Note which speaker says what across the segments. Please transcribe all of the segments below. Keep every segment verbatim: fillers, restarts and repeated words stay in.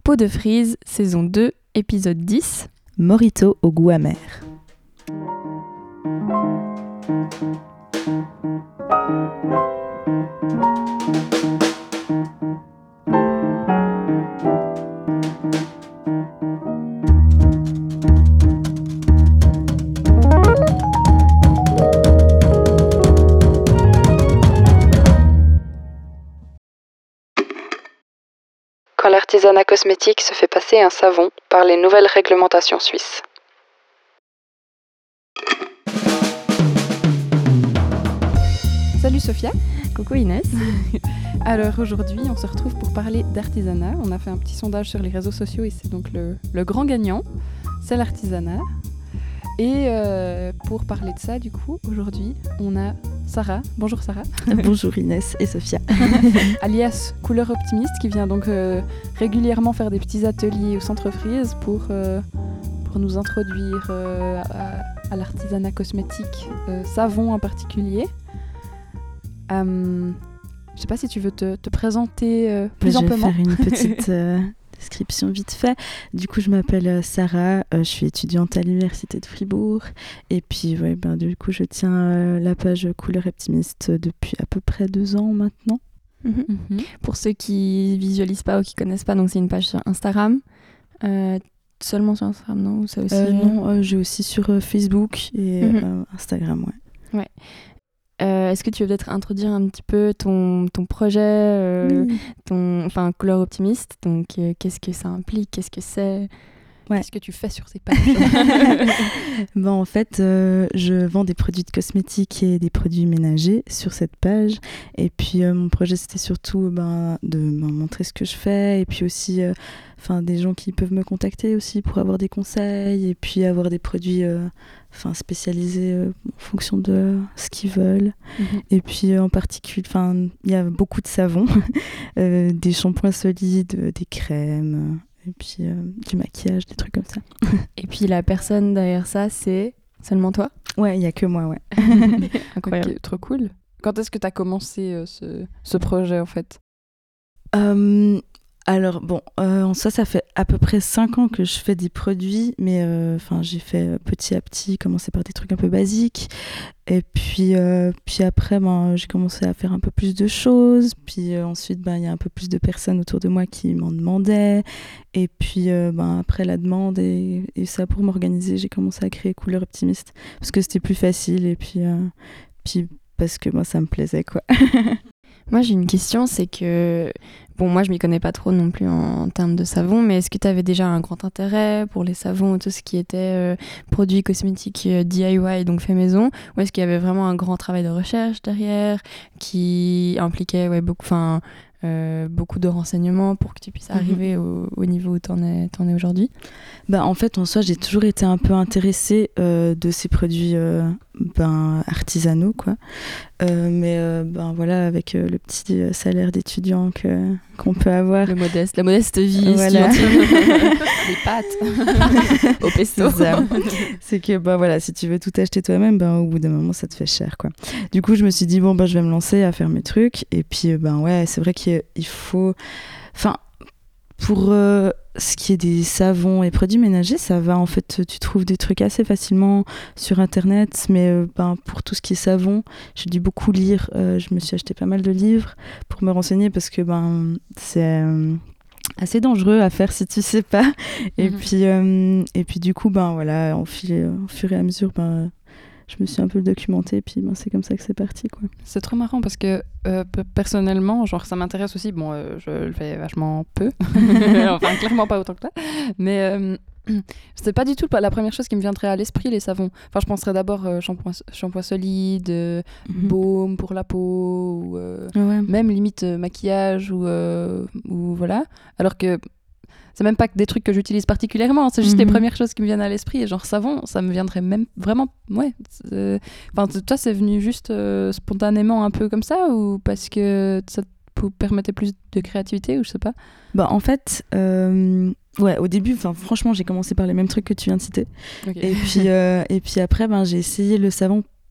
Speaker 1: Peau de frise, saison deux, épisode dix.
Speaker 2: Morito au goût amer.
Speaker 1: Quand l'artisanat cosmétique se fait passer un savon par les nouvelles réglementations suisses. Salut Sophia.
Speaker 3: Coucou Inès.
Speaker 1: Alors aujourd'hui, on se retrouve pour parler d'artisanat. On a fait un petit sondage sur les réseaux sociaux et c'est donc le, le grand gagnant, c'est l'artisanat. Et euh, pour parler de ça, du coup, aujourd'hui, on a Sarah. Bonjour Sarah.
Speaker 2: Bonjour Inès et Sophia.
Speaker 1: Alias Couleur Optimiste, qui vient donc euh, régulièrement faire des petits ateliers au Centre Frise pour, euh, pour nous introduire euh, à, à l'artisanat cosmétique, euh, savon en particulier. Euh, je ne sais pas si tu veux te, te présenter euh, plus
Speaker 2: je
Speaker 1: amplement.
Speaker 2: Je vais faire une petite euh, description vite fait. Du coup, je m'appelle Sarah, euh, je suis étudiante à l'Université de Fribourg. Et puis, ouais, ben, du coup, je tiens euh, la page Couleur Optimiste depuis à peu près deux ans maintenant.
Speaker 3: Mm-hmm. Mm-hmm. Pour ceux qui visualisent pas ou qui connaissent pas, donc c'est une page sur Instagram. Euh, seulement sur Instagram, non ou ça aussi
Speaker 2: euh, Non, euh, j'ai aussi sur euh, Facebook et mm-hmm. euh, Instagram, ouais.
Speaker 3: Ouais. Euh, est-ce que tu veux peut-être introduire un petit peu ton, ton projet, euh, oui. ton, enfin, Couleur Optimiste, donc euh, qu'est-ce que ça implique, qu'est-ce que c'est,
Speaker 1: ouais. Qu'est-ce que tu fais sur ces pages?
Speaker 2: Bon, en fait, euh, je vends des produits de cosmétiques et des produits ménagers sur cette page. Et puis, euh, mon projet, c'était surtout ben, de ben, montrer ce que je fais. Et puis aussi, euh, des gens qui peuvent me contacter aussi pour avoir des conseils. Et puis, avoir des produits euh, spécialisés euh, en fonction de ce qu'ils veulent. Mm-hmm. Et puis, euh, en particulier, il y a beaucoup de savons, euh, des shampoings solides, des crèmes... Et puis euh, du maquillage, des trucs comme ça.
Speaker 3: Et puis la personne derrière ça, c'est seulement toi?
Speaker 2: Ouais, il n'y a que moi, ouais.
Speaker 1: Incroyable. Okay, trop cool. Quand est-ce que tu as commencé euh, ce, ce projet, en fait?
Speaker 2: euh, Alors, bon, euh, en soi, ça fait à peu près cinq ans que je fais des produits, mais euh, j'ai fait petit à petit, commencé par des trucs un peu basiques. Et puis, euh, puis après, ben, j'ai commencé à faire un peu plus de choses. Puis euh, ensuite, ben, y a un peu plus de personnes autour de moi qui m'en demandaient. Et puis, euh, ben, après la demande et, et ça, pour m'organiser, j'ai commencé à créer Couleur Optimiste. Parce que c'était plus facile et puis, euh, puis parce que moi, ça me plaisait, quoi.
Speaker 3: Moi, j'ai une question, c'est que... Bon, moi, je m'y connais pas trop non plus en, en termes de savon, mais est-ce que tu avais déjà un grand intérêt pour les savons, tout ce qui était euh, produits cosmétiques euh, D I Y, donc fait maison, ou est-ce qu'il y avait vraiment un grand travail de recherche derrière qui impliquait ouais, beaucoup, euh, beaucoup de renseignements pour que tu puisses arriver mm-hmm. au, au niveau où tu en es, t'en es aujourd'hui?
Speaker 2: Bah, en fait, en soi, j'ai toujours été un peu intéressée euh, de ces produits euh, ben, artisanaux, quoi. Euh, mais euh, ben, voilà, avec euh, le petit euh, salaire d'étudiant que, qu'on peut avoir.
Speaker 3: Le modeste, la modeste vie.
Speaker 2: Voilà.
Speaker 1: Les pâtes au pesto.
Speaker 2: C'est ça. C'est que ben, voilà, si tu veux tout acheter toi-même, ben, au bout d'un moment, ça te fait cher, quoi. Du coup, je me suis dit, bon, ben, je vais me lancer à faire mes trucs. Et puis, ben, ouais, c'est vrai qu'il faut... Enfin, pour... Euh, ce qui est des savons et produits ménagers, ça va, en fait, tu trouves des trucs assez facilement sur internet, mais euh, ben, pour tout ce qui est savon, j'ai dû beaucoup lire, euh, je me suis acheté pas mal de livres pour me renseigner parce que ben, c'est euh, assez dangereux à faire si tu sais pas, et, mm-hmm. puis, euh, et puis du coup, ben, voilà, au, fil, au fur et à mesure, ben, je me suis un peu documentée, et puis ben, c'est comme ça que c'est parti, quoi.
Speaker 1: C'est trop marrant parce que euh, personnellement, genre ça m'intéresse aussi. Bon, euh, je le fais vachement peu, enfin clairement pas autant que toi, mais euh, c'est pas du tout la première chose qui me viendrait à l'esprit, les savons. Enfin, je penserais d'abord euh, shampoing, shampoing solide, euh, mm-hmm. baume pour la peau, ou euh, ouais. même limite euh, maquillage ou, euh, ou voilà. Alors que c'est même pas que des trucs que j'utilise particulièrement, c'est juste mm-hmm. les premières choses qui me viennent à l'esprit. Et genre savon, ça me viendrait même vraiment... Ouais. Enfin, toi, c'est venu juste euh, spontanément un peu comme ça ou parce que ça te permettait plus de créativité ou je sais pas?
Speaker 2: Bah, en fait... Euh... Ouais, au début, franchement, j'ai commencé par les mêmes trucs que tu viens de citer. Okay. Et, puis, euh, et puis après, ben, j'ai essayé le savon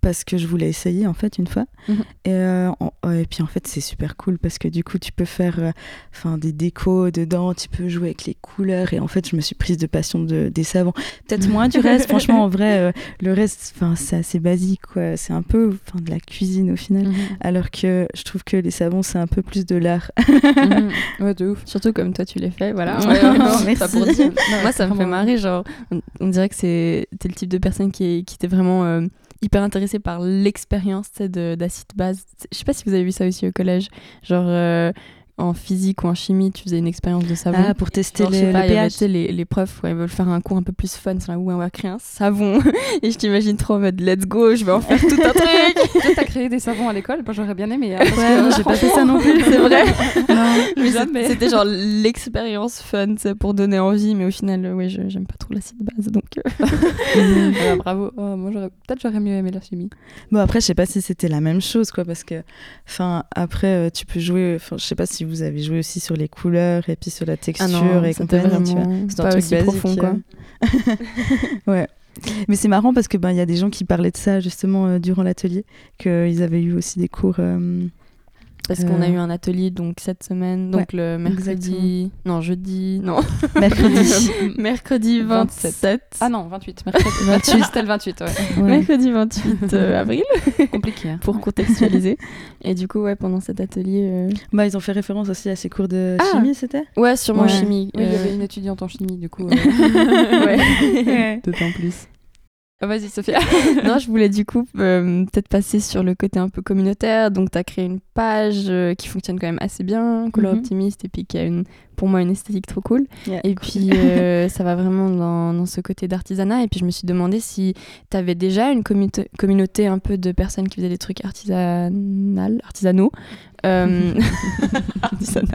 Speaker 2: parce que je voulais essayer en fait une fois.
Speaker 1: Mhm.
Speaker 2: Et, euh, en- et puis en fait c'est super cool parce que du coup tu peux faire enfin des décos dedans, tu peux jouer avec les couleurs et en fait je me suis prise de passion de, des savons. Peut-être moins du reste, franchement en vrai euh, le reste enfin c'est assez basique quoi, c'est un peu enfin de la cuisine au final.
Speaker 1: Mhm.
Speaker 2: Alors que je trouve que les savons c'est un peu plus de l'art.
Speaker 1: Mhm. Ouais, de ouf.
Speaker 3: Surtout comme toi tu l'as fait, voilà.
Speaker 2: Ouais,
Speaker 3: Ouais,
Speaker 2: non,
Speaker 3: c'est
Speaker 2: merci.
Speaker 3: pas pour dire.
Speaker 1: Non,
Speaker 3: Moi ça me fait
Speaker 1: vraiment.
Speaker 3: marrer, genre on, on dirait que c'est t'es le type de personne qui est, qui était vraiment euh, hyper intéressée par l'expérience, tu sais, de- d'acide base. Je sais pas si vous avez vu ça aussi au collège, genre euh, en physique ou en chimie, tu faisais une expérience de savon.
Speaker 2: Ah, pour tester
Speaker 3: Genre, je sais
Speaker 2: les,
Speaker 3: pas,
Speaker 2: le
Speaker 3: il y avait,
Speaker 2: pH.
Speaker 3: tu sais, les, les profs, ouais, ils veulent faire un cours un peu plus fun, c'est là où on va créer un savon. Et je t'imagine trop en mode let's go, je vais en faire tout un truc.
Speaker 1: Toi, t'as créé des savons à l'école? Moi, j'aurais bien aimé. Hein, parce
Speaker 2: Ouais,
Speaker 1: que,
Speaker 2: non, j'ai pas fait ça non plus.
Speaker 3: C'est vrai.
Speaker 2: Non.
Speaker 3: Mais
Speaker 1: Jamais.
Speaker 3: c'est- C'était genre l'expérience fun, tu sais, pour donner envie, mais au final, euh, ouais, je- j'aime pas trop l'acide base, donc. euh,
Speaker 1: Voilà, bravo. Oh, moi, j'aurais peut-être j'aurais mieux aimé la chimie.
Speaker 2: Bon après je sais pas si c'était la même chose quoi parce que enfin après euh, tu peux jouer enfin je sais pas si vous avez joué aussi sur les couleurs et puis sur la texture
Speaker 3: Ah non,
Speaker 2: et
Speaker 3: c'était
Speaker 2: compagnie tu vois.
Speaker 3: vraiment
Speaker 2: C'est un
Speaker 3: pas
Speaker 2: truc
Speaker 3: aussi
Speaker 2: basique,
Speaker 3: profond, quoi.
Speaker 2: euh. Ouais. Mais c'est marrant parce que ben il y a des gens qui parlaient de ça justement euh, durant l'atelier qu'ils avaient eu aussi des cours euh,
Speaker 3: Parce qu'on a
Speaker 2: Euh,
Speaker 3: eu un atelier donc cette semaine, donc le mercredi, non jeudi, non
Speaker 2: mercredi.
Speaker 3: mercredi vingt-sept.
Speaker 1: Ah non, vingt-huit. Mercredi.
Speaker 2: vingt-huit.
Speaker 1: C'était le vingt-huit, ouais.
Speaker 2: Ouais.
Speaker 3: Mercredi vingt-huit euh, avril
Speaker 1: Compliqué. Hein.
Speaker 3: pour contextualiser. Et du coup ouais pendant cet atelier, euh...
Speaker 2: Bah ils ont fait référence aussi à ces cours de
Speaker 3: Ah.
Speaker 2: chimie c'était.
Speaker 3: ouais sûrement
Speaker 2: Ouais.
Speaker 3: chimie.
Speaker 1: Oui, il y
Speaker 3: euh,
Speaker 1: avait une étudiante en chimie, du coup. euh,
Speaker 3: ouais.
Speaker 1: D'autant plus. Ah, vas-y, Sophia.
Speaker 3: Non, je voulais du coup euh, peut-être passer sur le côté un peu communautaire. Donc, tu as créé une page euh, qui fonctionne quand même assez bien, couleur
Speaker 2: Mhm.
Speaker 3: optimiste, et puis qui a une, pour moi une esthétique trop cool.
Speaker 2: Yeah,
Speaker 3: Et
Speaker 2: cool.
Speaker 3: puis, euh, ça va vraiment dans, dans ce côté d'artisanat. Et puis, je me suis demandé si tu avais déjà une communauté, communauté un peu de personnes qui faisaient des trucs artisanal, artisanaux. Euh... artisanal.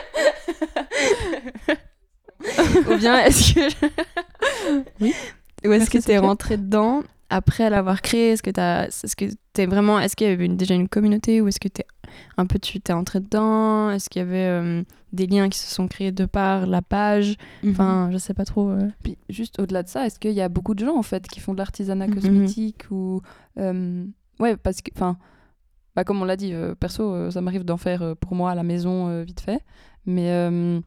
Speaker 3: Ou bien, est-ce que...
Speaker 1: Oui.
Speaker 3: Ou est-ce
Speaker 1: Merci,
Speaker 3: que tu es
Speaker 1: Sophia.
Speaker 3: rentrée dedans après l'avoir créé? Est-ce que t'as, est-ce que t'es vraiment, est-ce qu'il y avait une- déjà une communauté ou est-ce que t'es un peu tu t'es entrée dedans? Est-ce qu'il y avait euh, des liens qui se sont créés de par la page? Enfin, je sais pas trop. euh.
Speaker 1: Puis, juste au-delà de ça, est-ce qu'il y a beaucoup de gens, en fait, qui font de l'artisanat
Speaker 3: Mhm.
Speaker 1: cosmétique ou... euh, Ouais, parce que... Enfin, bah, comme on l'a dit, euh, perso, euh, ça m'arrive d'en faire euh, pour moi à la maison, euh, vite fait. Mais... euh,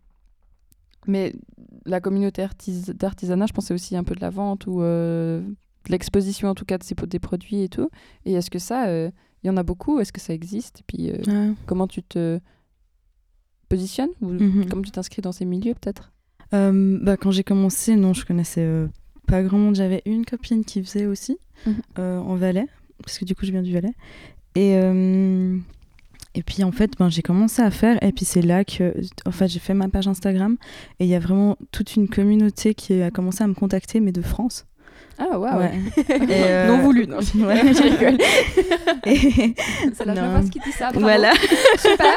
Speaker 1: Mais la communauté artis- d'artisanat, je pense, c'est aussi un peu de la vente ou euh, de l'exposition, en tout cas, de ces, des produits et tout. Et est-ce que ça, il y en a beaucoup? Est-ce que ça existe? Et puis, euh,
Speaker 2: Ouais.
Speaker 1: comment tu te positionnes? Ou
Speaker 2: Mhm.
Speaker 1: comment tu t'inscris dans ces milieux, peut-être?
Speaker 2: Euh, bah, quand j'ai commencé, non, je connaissais euh, pas grand monde. J'avais une copine qui faisait aussi
Speaker 1: Mhm.
Speaker 2: euh, en Valais, parce que du coup, je viens du Valais. Et, euh, et puis, en fait, ben, j'ai commencé à faire. Et puis, c'est là que en fait, j'ai fait ma page Instagram. Et il y a vraiment toute une communauté qui a commencé à me contacter, mais de France.
Speaker 1: Ah, waouh!
Speaker 2: Ouais. Et, euh,
Speaker 3: Non voulu, non.
Speaker 2: Ouais, je rigole. Et-
Speaker 1: C'est la
Speaker 2: Non.
Speaker 1: Javas qui dit ça, bravo.
Speaker 2: Voilà.
Speaker 1: Super!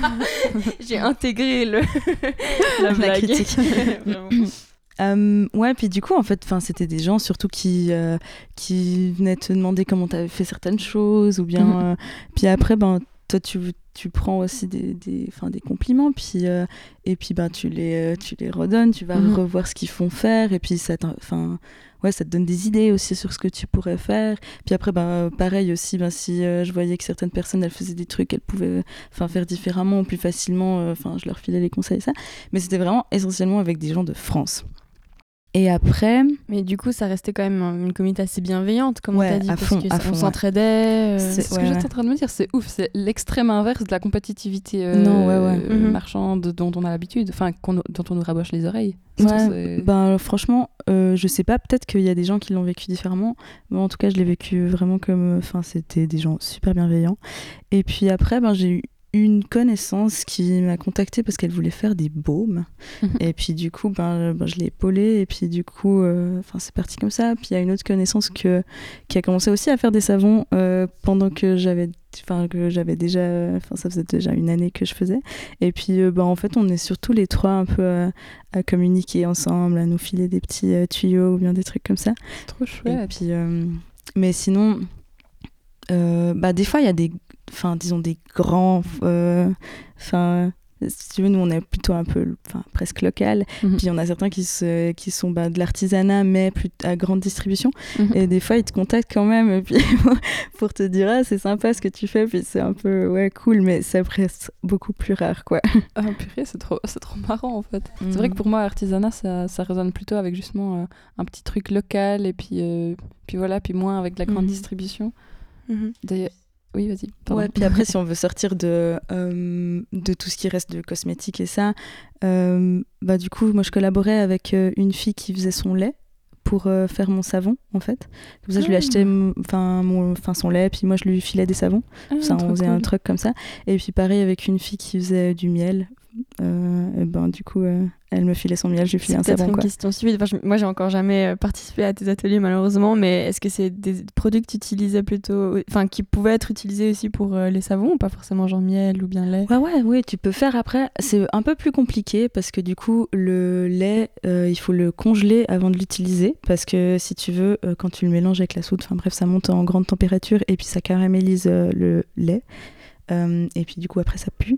Speaker 3: J'ai intégré le la
Speaker 2: La
Speaker 3: blague.
Speaker 2: critique.
Speaker 3: Vraiment.
Speaker 2: Euh, ouais, puis du coup, en fait, c'était des gens surtout qui, euh, qui venaient te demander comment tu avais fait certaines choses, ou bien.
Speaker 1: Mhm.
Speaker 2: euh, puis après, ben, toi, tu, tu prends aussi des, des, des compliments, puis, euh, et puis ben, tu, les, tu les redonnes, tu vas
Speaker 1: Mhm.
Speaker 2: revoir ce qu'ils font faire, et puis ça, t'in- ouais, ça te donne des idées aussi sur ce que tu pourrais faire. Puis après, ben, pareil aussi, ben, si euh, je voyais que certaines personnes, elles faisaient des trucs qu'elles pouvaient faire différemment ou plus facilement, enfin, je leur filais les conseils, ça. Mais c'était vraiment essentiellement avec des gens de France. Et après,
Speaker 3: Mais du coup, ça restait quand même une communauté assez bienveillante, comme
Speaker 2: Ouais,
Speaker 3: on t'a dit,
Speaker 2: à
Speaker 3: parce
Speaker 2: fond,
Speaker 3: que
Speaker 2: à
Speaker 3: ça-
Speaker 2: fond,
Speaker 3: on
Speaker 2: ouais.
Speaker 3: s'entraidait. euh,
Speaker 2: C'est-
Speaker 1: C'est ce
Speaker 2: ouais,
Speaker 1: que j'étais
Speaker 2: ouais.
Speaker 1: en train de me dire, c'est ouf, c'est l'extrême inverse de la compétitivité euh,
Speaker 2: Non, ouais, ouais.
Speaker 1: euh,
Speaker 3: Mhm.
Speaker 1: marchande dont on a l'habitude, enfin qu'on- dont on nous raboche les oreilles.
Speaker 2: Ouais,
Speaker 1: C'est-
Speaker 2: ben, franchement, euh, je sais pas, peut-être qu'il y a des gens qui l'ont vécu différemment, mais en tout cas, je l'ai vécu vraiment comme. Enfin, c'était des gens super bienveillants. Et puis après, ben, j'ai eu une connaissance qui m'a contactée parce qu'elle voulait faire des baumes.
Speaker 1: Mhm.
Speaker 2: Et puis du coup, ben, ben, je l'ai épaulée. Et puis du coup, euh, enfin, c'est parti comme ça. Puis il y a une autre connaissance que, qui a commencé aussi à faire des savons euh, pendant que j'avais, enfin, que j'avais déjà, enfin, ça faisait déjà une année que je faisais. Et puis, euh, ben, en fait, on est surtout les trois un peu à, à communiquer ensemble, à nous filer des petits euh, tuyaux ou bien des trucs comme ça.
Speaker 1: Trop
Speaker 2: Et
Speaker 1: chouette.
Speaker 2: puis, euh, mais sinon, euh, bah, des fois, il y a des, enfin, disons des grands, enfin, si tu veux, nous on est plutôt un peu, enfin presque local,
Speaker 1: Mhm.
Speaker 2: puis on a certains qui, se, qui sont bah, de l'artisanat mais plus à grande distribution,
Speaker 1: Mhm.
Speaker 2: et des fois ils te contactent quand même, et puis pour te dire ah c'est sympa ce que tu fais, puis c'est un peu ouais cool, mais c'est presque beaucoup plus rare quoi.
Speaker 1: Ah purée, c'est trop, c'est trop marrant en fait. C'est vrai que pour moi, artisanat, ça, ça résonne plutôt avec justement euh, un petit truc local et puis, euh, puis voilà, puis moins avec la grande
Speaker 2: Mhm.
Speaker 1: distribution.
Speaker 3: Mhm.
Speaker 1: D'ailleurs, oui, vas-y. pardon.
Speaker 2: Ouais, puis après, si on veut sortir de, euh, de tout ce qui reste de cosmétiques et ça, euh, bah du coup, moi, je collaborais avec euh, une fille qui faisait son lait pour euh, faire mon savon, en fait. Comme ça, je lui
Speaker 1: Ah.
Speaker 2: achetais m- enfin mon, enfin, son lait, puis moi, je lui filais des savons.
Speaker 1: Ah,
Speaker 2: Ça, on
Speaker 1: trop
Speaker 2: faisait
Speaker 1: cool.
Speaker 2: un truc comme ça. Et puis, pareil, avec une fille qui faisait du miel. Euh, et ben, du coup, euh, elle me filait son miel, je lui filais
Speaker 3: C'est
Speaker 2: un
Speaker 3: peut-être
Speaker 2: savon,
Speaker 3: une
Speaker 2: quoi.
Speaker 3: question suivante. Enfin, je- moi, j'ai encore jamais euh, participé à tes ateliers, malheureusement, mais est-ce que c'est des produits que tu utilisais plutôt, enfin, qui pouvaient être utilisés aussi pour euh, les savons, ou pas forcément genre miel ou bien lait?
Speaker 2: Ouais, ouais, ouais, tu peux faire après. C'est un peu plus compliqué parce que du coup, le lait, euh, il faut le congeler avant de l'utiliser. Parce que si tu veux, euh, quand tu le mélanges avec la soude, enfin bref, ça monte en grande température et puis ça caramélise euh, le lait. Euh, et puis du coup, après, ça pue.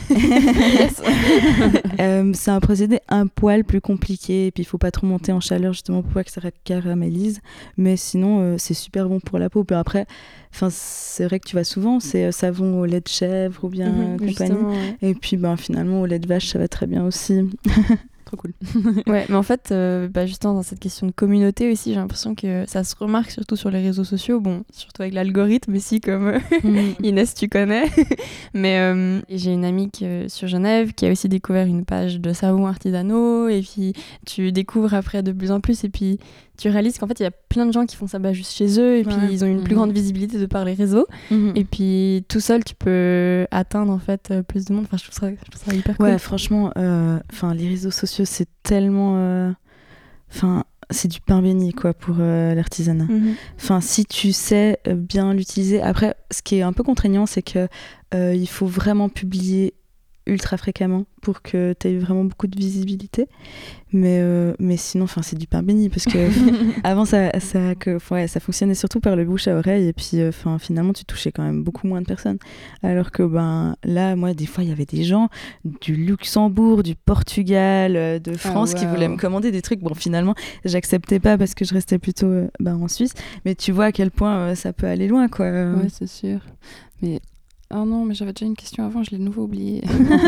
Speaker 1: Yes.
Speaker 2: Euh, c'est un procédé un poil plus compliqué. Et puis, il faut pas trop monter en chaleur justement pour pas que ça caramélise. Mais sinon, euh, c'est super bon pour la peau. Puis après, c'est vrai que tu vas souvent, c'est euh, savon au lait de chèvre ou bien
Speaker 3: Mhm,
Speaker 2: euh, compagnie.
Speaker 3: justement, ouais.
Speaker 2: Et puis ben, finalement, au lait de vache, ça va très bien aussi.
Speaker 1: Trop cool.
Speaker 3: Ouais, mais en fait, euh, bah, justement, dans cette question de communauté aussi, j'ai l'impression que ça se remarque surtout sur les réseaux sociaux. Bon, surtout avec l'algorithme ici, comme euh, Inès, tu connais. Mais euh, j'ai une amie qui, euh, sur Genève qui a aussi découvert une page de savons artisanaux. Et puis, tu découvres après de plus en plus. Et puis, tu réalises qu'en fait, il y a plein de gens qui font ça bah, juste chez eux. Et puis,
Speaker 2: Ouais.
Speaker 3: ils ont une plus
Speaker 1: Mhm.
Speaker 3: grande visibilité de par les réseaux.
Speaker 2: Mhm.
Speaker 3: Et puis, tout seul, tu peux atteindre en fait euh, plus de monde. Enfin, je trouve ça, je trouve ça hyper cool.
Speaker 2: Ouais, franchement, euh, les réseaux sociaux, c'est tellement... Enfin, c'est du pain béni, quoi, pour euh, l'artisanat.
Speaker 3: Mhm.
Speaker 2: Enfin, si tu sais euh, bien l'utiliser. Après, ce qui est un peu contraignant, c'est que euh, il faut vraiment publier ultra fréquemment pour que tu aies vraiment beaucoup de visibilité. Mais, euh, mais sinon, enfin, c'est du pain béni parce que avant, ça, ça, que, ouais, ça fonctionnait surtout par le bouche à oreille et puis euh, finalement, tu touchais quand même beaucoup moins de personnes. Alors que ben, là, moi, des fois, il y avait des gens du Luxembourg, du Portugal, euh, de France
Speaker 1: Ah,
Speaker 2: qui
Speaker 1: wow.
Speaker 2: voulaient me commander des trucs. Bon, finalement, j'acceptais pas parce que je restais plutôt euh, ben, en Suisse. Mais tu vois à quel point euh, ça peut aller loin, quoi.
Speaker 1: Ouais, c'est sûr. Mais oh non, mais j'avais déjà une question avant, je l'ai de nouveau oubliée.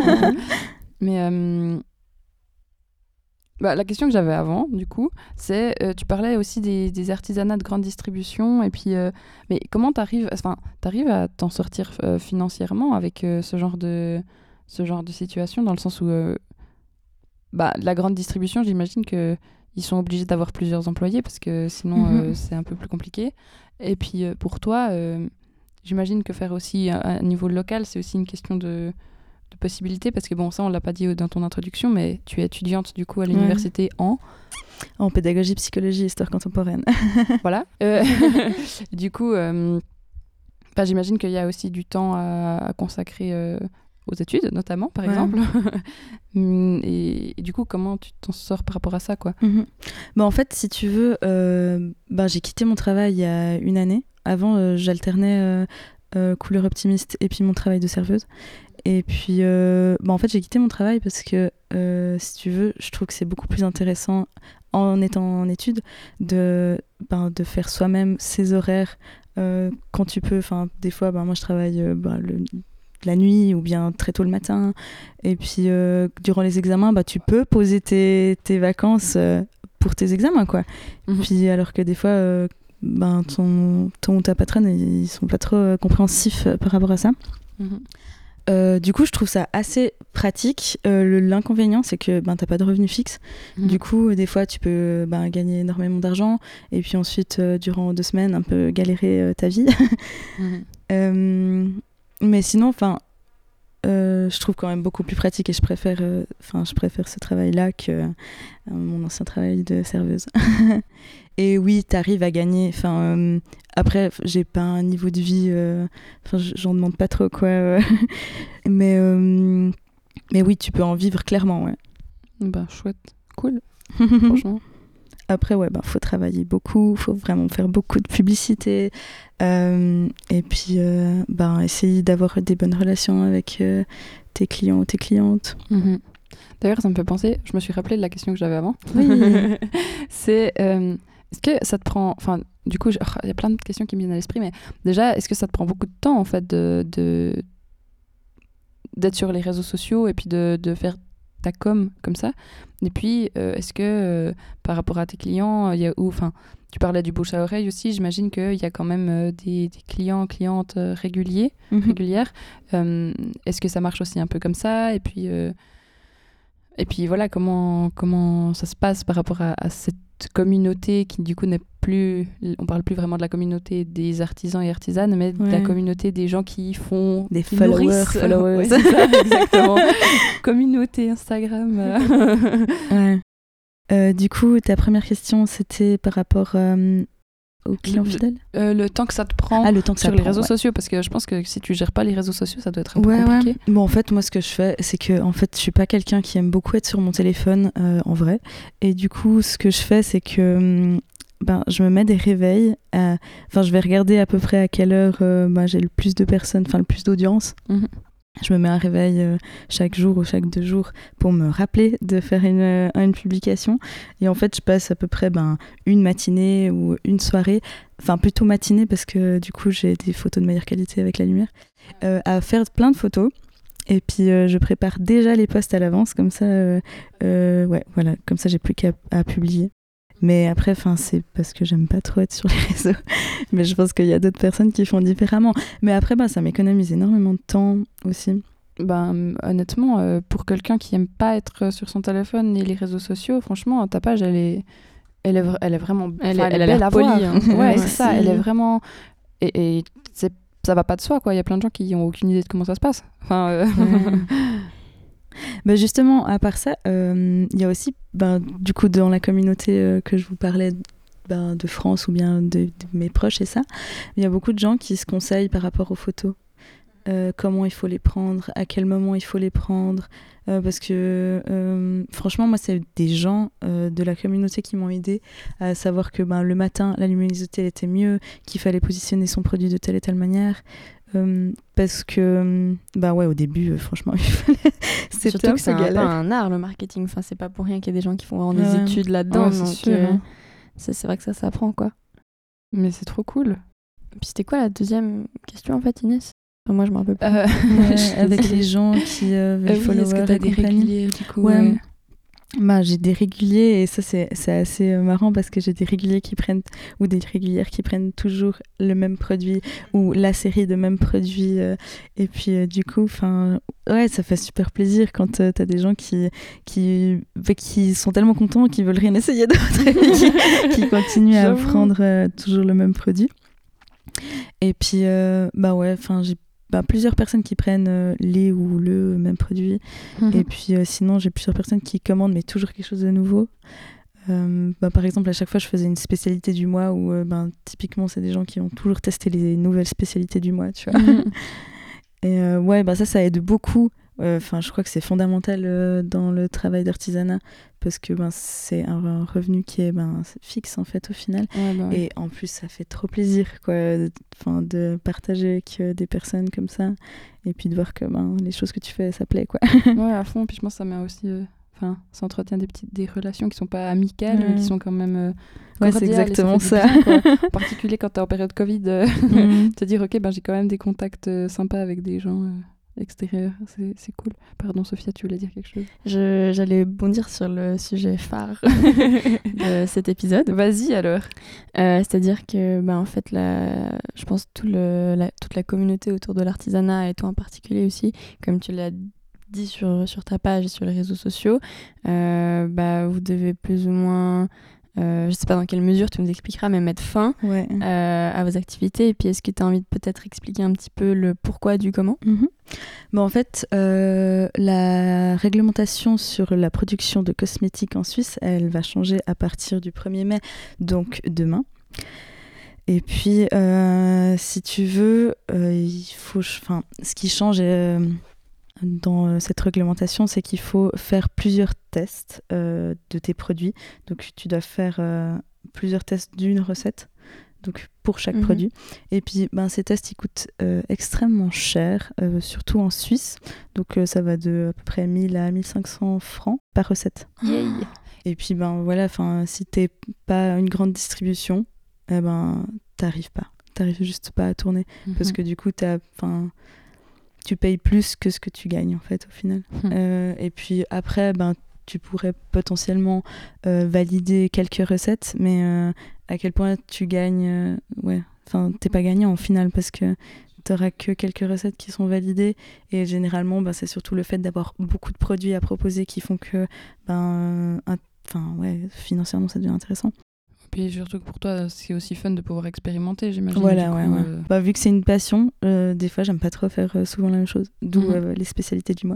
Speaker 1: mais euh, bah, la question que j'avais avant, du coup, c'est euh, tu parlais aussi des, des artisanats de grande distribution et puis euh, mais comment t'arrives, enfin, t'arrives à t'en sortir euh, financièrement avec euh, ce genre de ce genre de situation dans le sens où euh, bah la grande distribution, j'imagine que ils sont obligés d'avoir plusieurs employés parce que sinon
Speaker 2: Mhm.
Speaker 1: euh, c'est un peu plus compliqué. Et puis euh, pour toi. Euh, J'imagine que faire aussi à un niveau local, c'est aussi une question de, de possibilité, parce que bon, ça, on l'a pas dit dans ton introduction, mais tu es étudiante du coup à l'université en...
Speaker 2: En pédagogie, psychologie, histoire contemporaine.
Speaker 1: Voilà. Euh, du coup, euh, bah, j'imagine qu'il y a aussi du temps à, à consacrer euh, aux études, notamment, par
Speaker 2: Ouais.
Speaker 1: exemple. et, et du coup, comment tu t'en sors par rapport à ça, quoi?
Speaker 2: Mhm. Bah, en fait, si tu veux, euh, bah, j'ai quitté mon travail il y a une année. Avant, euh, j'alternais euh, euh, couleur optimiste et puis mon travail de serveuse. Et puis, euh, bah, en fait, j'ai quitté mon travail parce que, euh, si tu veux, je trouve que c'est beaucoup plus intéressant, en étant en études, de, ben, de faire soi-même ses horaires euh, quand tu peux. Enfin, des fois, ben, moi, je travaille euh, ben, le, la nuit ou bien très tôt le matin. Et puis, euh, durant les examens, bah, tu peux poser tes, tes vacances euh, pour tes examens, quoi.
Speaker 1: Mhm.
Speaker 2: Puis, alors que des fois... Euh, ben, ton, ton ou ta patronne, ils sont pas trop euh, compréhensifs euh, par rapport à ça.
Speaker 1: Mhm.
Speaker 2: Euh, du coup, je trouve ça assez pratique. Euh, le- l'inconvénient, c'est que ben, t'as pas de revenu fixe.
Speaker 1: Mhm.
Speaker 2: Du coup, des fois, tu peux ben, gagner énormément d'argent et puis ensuite, euh, durant deux semaines, un peu galérer euh, ta vie.
Speaker 1: Mhm.
Speaker 2: Euh, mais sinon, enfin, euh, je trouve quand même beaucoup plus pratique et je préfère, enfin, je préfère ce travail-là que euh, mon ancien travail de serveuse. Et oui, t'arrives à gagner. Enfin, euh, après, j'ai pas un niveau de vie. Enfin, euh, j'en demande pas trop, quoi. euh. mais, euh, mais oui, tu peux en vivre clairement, ouais.
Speaker 1: Bah, chouette. Cool, franchement.
Speaker 2: Après, ouais, bah, faut travailler beaucoup, faut vraiment faire beaucoup de publicité. Euh, et puis, euh, bah, essayer d'avoir des bonnes relations avec euh, tes clients ou tes clientes.
Speaker 1: Mm-hmm. D'ailleurs, ça me fait penser, je me suis rappelé de la question que j'avais avant.
Speaker 2: Oui.
Speaker 1: C'est, euh, est-ce que ça te prend... Enfin, du coup, il oh, y a plein de questions qui me viennent à l'esprit, mais déjà, est-ce que ça te prend beaucoup de temps, en fait, de, de, d'être sur les réseaux sociaux et puis de, de faire ta com comme ça? Et puis, euh, est-ce que euh, par rapport à tes clients, il y a où, enfin, tu parlais du bouche à oreille aussi, j'imagine qu'il y a quand même euh, des, des clients, clientes euh, réguliers,
Speaker 2: Mhm.
Speaker 1: régulières. Euh, est-ce que ça marche aussi un peu comme ça? Et puis, euh, et puis voilà, comment, comment ça se passe par rapport à, à cette communauté qui du coup n'est plus, on parle plus vraiment de la communauté des artisans et artisanes, mais de la
Speaker 2: Ouais.
Speaker 1: communauté des gens qui font
Speaker 2: Des
Speaker 1: qui
Speaker 2: followers,
Speaker 1: nourrissent.
Speaker 2: followers.
Speaker 1: Ouais, c'est ça, exactement. Communauté Instagram. euh.
Speaker 2: Ouais. Euh, du coup, ta première question, c'était par rapport euh, aux clients
Speaker 1: Le-
Speaker 2: fidèles.
Speaker 1: Euh, le temps que ça te prend
Speaker 2: Ah, le temps que ça
Speaker 1: sur les
Speaker 2: prend,
Speaker 1: réseaux
Speaker 2: ouais.
Speaker 1: sociaux, parce que je pense que si tu gères pas les réseaux sociaux, ça doit être un peu
Speaker 2: Ouais,
Speaker 1: compliqué.
Speaker 2: ouais. Bon, en fait, moi, ce que je fais, c'est que, en fait, je suis pas quelqu'un qui aime beaucoup être sur mon téléphone, euh, en vrai. Et du coup, ce que je fais, c'est que, hum, ben, je me mets des réveils. à- Enfin, je vais regarder à peu près à quelle heure, euh, ben, j'ai le plus de personnes, enfin, le plus d'audience.
Speaker 1: Mhm.
Speaker 2: Je me mets un réveil euh, chaque jour ou chaque deux jours pour me rappeler de faire une, euh, une publication. Et en fait, je passe à peu près ben, une matinée ou une soirée, enfin plutôt matinée parce que du coup, j'ai des photos de meilleure qualité avec la lumière, euh, à faire plein de photos. Et puis, euh, je prépare déjà les posts à l'avance, comme ça, euh, euh, ouais, voilà, comme ça, j'ai plus qu'à à publier. Mais après, c'est parce que j'aime pas trop être sur les réseaux. Mais je pense qu'il y a d'autres personnes qui font différemment. Mais après, bah, ça m'économise énormément de temps aussi.
Speaker 1: Ben, honnêtement, euh, pour quelqu'un qui aime pas être sur son téléphone et les réseaux sociaux, franchement, ta page, elle est, elle est, vra- elle est vraiment,
Speaker 3: Elle
Speaker 1: enfin,
Speaker 3: est- elle a
Speaker 1: belle
Speaker 3: l'air
Speaker 1: à voir.
Speaker 3: polie, hein.
Speaker 1: Ouais,
Speaker 3: Ouais.
Speaker 1: c'est ça. Elle est
Speaker 2: Merci.
Speaker 1: vraiment, et, et c'est, ça va pas de soi, quoi. Il y a plein de gens qui ont aucune idée de comment ça se passe. Enfin, euh,
Speaker 2: Bah justement, à part ça, euh, il y a aussi, ben, du coup, dans la communauté euh, que je vous parlais ben, de France ou bien de, de mes proches et ça, il y a beaucoup de gens qui se conseillent par rapport aux photos. Euh, comment il faut les prendre, à quel moment il faut les prendre. Euh, parce que euh, franchement, moi, c'est des gens euh, de la communauté qui m'ont aidé à savoir que ben, le matin, la luminosité elle était mieux, qu'il fallait positionner son produit de telle et telle manière. Euh, parce que, bah ouais, au début, euh, franchement, il fallait... c'était
Speaker 3: Surtout
Speaker 2: un
Speaker 3: que c'est
Speaker 2: peu
Speaker 3: un,
Speaker 2: galère.
Speaker 3: pas un art, le marketing. Enfin, c'est pas pour rien qu'il y a des gens qui font vraiment des
Speaker 2: Ouais.
Speaker 3: études là-dedans.
Speaker 1: Ouais, c'est
Speaker 3: donc,
Speaker 1: sûr,
Speaker 3: euh,
Speaker 1: hein.
Speaker 3: c'est, c'est vrai que ça s'apprend, quoi.
Speaker 1: mais c'est trop cool.
Speaker 3: Puis c'était quoi la deuxième question, en fait, Inès? Enfin, moi, je me rappelle plus.
Speaker 1: Euh,
Speaker 2: Ouais,
Speaker 1: je-
Speaker 2: avec les gens qui euh,
Speaker 1: Euh,
Speaker 2: veulent
Speaker 1: oui, est-ce
Speaker 2: followers
Speaker 1: que t'as
Speaker 2: et
Speaker 1: des
Speaker 2: compagnie.
Speaker 1: réguliers du coup?
Speaker 2: Ouais.
Speaker 1: euh,
Speaker 2: Bah, j'ai des réguliers et ça c'est, c'est assez euh, marrant parce que j'ai des réguliers qui prennent ou des régulières qui prennent toujours le même produit ou la série de mêmes produits euh, et puis euh, du coup enfin ouais ça fait super plaisir quand euh, t'as des gens qui qui bah, qui sont tellement contents qu'ils veulent rien essayer d'autre et puis qui, qui continuent à
Speaker 1: J'avoue.
Speaker 2: prendre euh, toujours le même produit et puis euh, bah ouais enfin j'ai bah, plusieurs personnes qui prennent euh, les ou le même produit. Et puis euh, sinon, j'ai plusieurs personnes qui commandent, mais toujours quelque chose de nouveau. Euh, bah, par exemple, à chaque fois, je faisais une spécialité du mois où, euh, ben, typiquement, c'est des gens qui ont toujours testé les nouvelles spécialités du mois, tu vois.
Speaker 1: Mhm.
Speaker 2: Et euh, ouais, bah, ça, ça aide beaucoup. Enfin, je crois que c'est fondamental euh, dans le travail d'artisanat parce que ben, c'est un, un revenu qui est ben, fixe, en fait, au final.
Speaker 1: Ouais, bah ouais.
Speaker 2: Et en plus, ça fait trop plaisir quoi, de, enfin, de partager avec euh, des personnes comme ça et puis de voir que ben, les choses que tu fais, ça plaît, quoi.
Speaker 1: Ouais, à fond. Puis je pense que ça met aussi. euh, Enfin, ça entretient des, petites, des relations qui sont pas amicales, mais qui
Speaker 2: Ouais.
Speaker 1: sont quand même. euh,
Speaker 2: Ouais, c'est
Speaker 1: cordiales, et
Speaker 2: exactement
Speaker 1: fait
Speaker 2: ça.
Speaker 1: du bien, quoi. En particulier quand t'es en période Covid, euh,
Speaker 2: Mhm.
Speaker 1: te dire, ok, ben, j'ai quand même des contacts euh, sympas avec des gens euh, extérieurs. C'est, c'est cool. Pardon, Sophia, tu voulais dire quelque chose?
Speaker 3: Je, j'allais bondir sur le sujet phare de cet épisode.
Speaker 1: Vas-y alors.
Speaker 3: Euh, c'est-à-dire que, bah, en fait, la, je pense tout le, la, toute la communauté autour de l'artisanat et toi en particulier aussi, comme tu l'as dit sur, sur ta page et sur les réseaux sociaux, euh, bah, vous devez plus ou moins, euh, je sais pas dans quelle mesure, tu nous expliqueras, mais mettre fin
Speaker 2: Ouais.
Speaker 3: euh, à vos activités. Et puis, est-ce que tu as envie de peut-être expliquer un petit peu le pourquoi du comment?
Speaker 2: Mhm. Bon, en fait, euh, la réglementation sur la production de cosmétiques en Suisse, elle va changer à partir du premier mai, donc demain. Et puis, euh, si tu veux, euh, il faut, enfin, ce qui change euh, dans euh, cette réglementation, c'est qu'il faut faire plusieurs tests euh, de tes produits. Donc tu dois faire euh, plusieurs tests d'une recette, donc pour chaque
Speaker 3: Mhm.
Speaker 2: produit. Et puis ben, ces tests ils coûtent euh, extrêmement cher, euh, surtout en Suisse. Donc euh, ça va de à peu près mille à mille cinq cents francs par recette.
Speaker 1: Yay.
Speaker 2: Et puis ben voilà, enfin si t'es pas une grande distribution, eh ben t'arrives pas, t'arrives juste pas à tourner parce que du coup t'as, enfin tu payes plus que ce que tu gagnes en fait au final.
Speaker 1: Mhm.
Speaker 2: Euh, et puis après ben tu pourrais potentiellement euh, valider quelques recettes, mais euh, à quel point tu gagnes, euh, ouais, enfin t'es pas gagnant au final parce que t'auras que quelques recettes qui sont validées et généralement ben, c'est surtout le fait d'avoir beaucoup de produits à proposer qui font que ben un Enfin, ouais, financièrement, ça devient intéressant.
Speaker 1: Puis surtout que pour toi, c'est aussi fun de pouvoir expérimenter, j'imagine.
Speaker 2: Voilà,
Speaker 1: du
Speaker 2: ouais,
Speaker 1: coup,
Speaker 2: ouais.
Speaker 1: euh,
Speaker 2: Bah, vu que c'est une passion, euh, des fois, j'aime pas trop faire euh, souvent la même chose. D'où
Speaker 1: Mhm.
Speaker 2: euh, les spécialités du mois.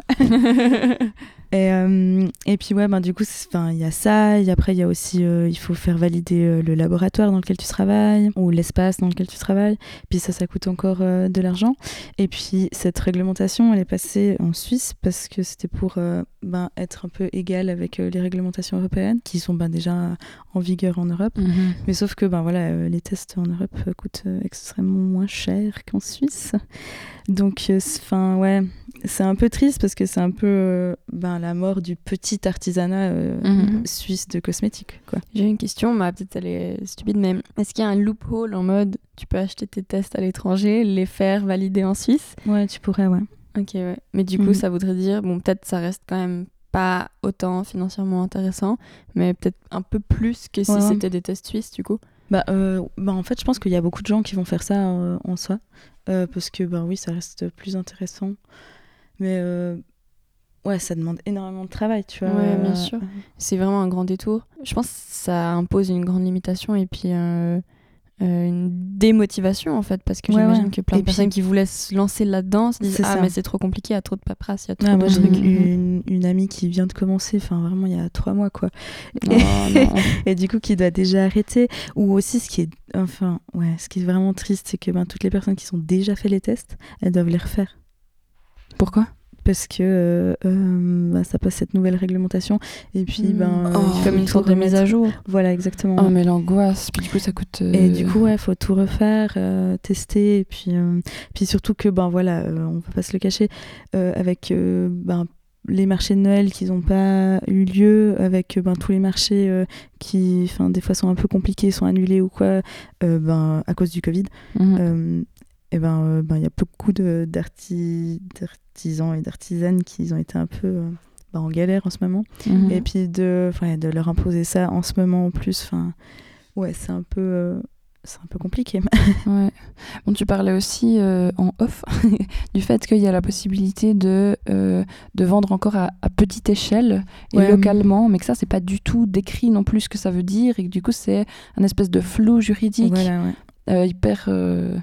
Speaker 2: et, euh, et puis, ouais, ben, du coup, il y a ça. Et après, il y a aussi, euh, il faut faire valider euh, le laboratoire dans lequel tu travailles ou l'espace dans lequel tu travailles. Puis ça, ça coûte encore euh, de l'argent. Et puis, cette réglementation, elle est passée en Suisse parce que c'était pour euh, ben, être un peu égal avec euh, les réglementations européennes qui sont ben, déjà en vigueur en Europe.
Speaker 1: Mhm.
Speaker 2: Mais sauf que ben, voilà, euh, les tests en Europe euh, coûtent euh, extrêmement moins cher qu'en Suisse. Donc, enfin, ouais, c'est un peu triste parce que c'est un peu euh, ben, la mort du petit artisanat euh,
Speaker 1: Mhm.
Speaker 2: suisse de cosmétiques, quoi.
Speaker 3: J'ai une question, bah, peut-être elle est stupide, mais est-ce qu'il y a un loophole en mode tu peux acheter tes tests à l'étranger, les faire valider en Suisse?
Speaker 2: Ouais, tu pourrais, ouais.
Speaker 3: Ok, ouais. Mais du coup,
Speaker 2: Mhm.
Speaker 3: ça voudrait dire, bon, peut-être ça reste quand même pas autant financièrement intéressant, mais peut-être un peu plus que si
Speaker 2: Ouais, ouais.
Speaker 3: c'était des tests suisses, du coup.
Speaker 2: Bah, euh, bah, en fait, je pense qu'il y a beaucoup de gens qui vont faire ça euh, en soi, euh, parce que, ben oui, ça reste plus intéressant. Mais euh, ouais, ça demande énormément de travail, tu vois.
Speaker 3: Ouais, bien
Speaker 2: euh,
Speaker 3: sûr. C'est vraiment un grand détour. Je pense que ça impose une grande limitation et puis euh, euh, une démotivation en fait, parce que
Speaker 2: Ouais,
Speaker 3: j'imagine
Speaker 2: ouais.
Speaker 3: que plein
Speaker 2: Et
Speaker 3: de personnes
Speaker 2: puis-
Speaker 3: qui voulaient se lancer là-dedans se disent
Speaker 2: C'est
Speaker 3: ah
Speaker 2: ça.
Speaker 3: mais c'est trop compliqué, il y a trop de paperasse, il y a trop
Speaker 2: Ouais,
Speaker 3: de
Speaker 2: moi, j'ai
Speaker 3: trucs.
Speaker 2: une, une amie qui vient de commencer, enfin, vraiment, il y a trois mois, quoi.
Speaker 1: Oh, non.
Speaker 2: Et du coup, qui doit déjà arrêter. Ou aussi, ce qui est, enfin, ouais, ce qui est vraiment triste, c'est que ben, toutes les personnes qui sont déjà fait les tests, elles doivent les refaire.
Speaker 1: Pourquoi?
Speaker 2: Parce que euh, euh, bah, ça passe cette nouvelle réglementation. Et puis,
Speaker 3: Hmm.
Speaker 2: ben, euh,
Speaker 1: Oh,
Speaker 2: il faut
Speaker 3: Comme une
Speaker 2: tout
Speaker 3: sorte de mise à
Speaker 2: remettre.
Speaker 3: jour.
Speaker 2: Voilà, exactement.
Speaker 1: Oh, mais l'angoisse. Puis du coup, ça coûte. euh,
Speaker 2: Et du coup, ouais, faut tout refaire, euh, tester, et puis, euh, puis surtout que, ben voilà, euh, on peut pas se le cacher, euh, avec euh, ben, les marchés de Noël qui n'ont pas eu lieu, avec euh, ben, tous les marchés euh, qui, enfin, des fois sont un peu compliqués, sont annulés ou quoi, euh, ben, à cause du Covid.
Speaker 1: mhm.
Speaker 2: Euh, et ben, euh, ben, y a beaucoup de, d'arti- d'artisans et d'artisanes qui ont été un peu euh, ben, en galère en ce moment.
Speaker 1: Mhm.
Speaker 2: Et puis de, enfin, de leur imposer ça en ce moment en plus, enfin, ouais, c'est un peu, euh, c'est un peu compliqué.
Speaker 1: Ouais. Bon, tu parlais aussi euh, en off du fait qu'il y a la possibilité de, euh, de vendre encore à, à petite échelle et
Speaker 2: Ouais.
Speaker 1: localement, mais que ça, c'est pas du tout décrit non plus ce que ça veut dire et que du coup, c'est un espèce de flou juridique
Speaker 2: Voilà, ouais.
Speaker 1: euh, hyper. euh,